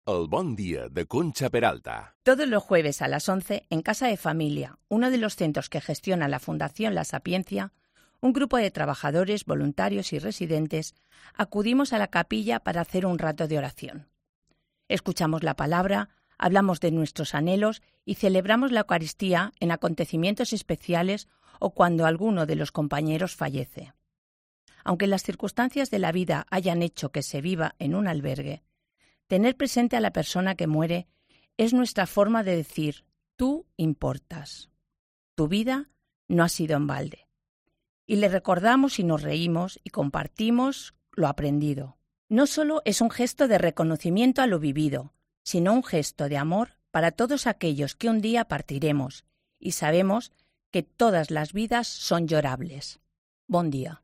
El bon dia de Concha Peralta. Todos los jueves a las 11, en Casa de Familia, uno de los centros que gestiona la Fundación La Sapiencia, un grupo de trabajadores, voluntarios y residentes acudimos a la capilla para hacer un rato de oración. Escuchamos la palabra, hablamos de nuestros anhelos y celebramos la Eucaristía en acontecimientos especiales o cuando alguno de los compañeros fallece. Aunque las circunstancias de la vida hayan hecho que se viva en un albergue, tener presente a la persona que muere es nuestra forma de decir, tú importas. Tu vida no ha sido en balde. Y le recordamos y nos reímos y compartimos lo aprendido. No solo es un gesto de reconocimiento a lo vivido, sino un gesto de amor para todos aquellos que un día partiremos y sabemos que todas las vidas son llorables. Bon día.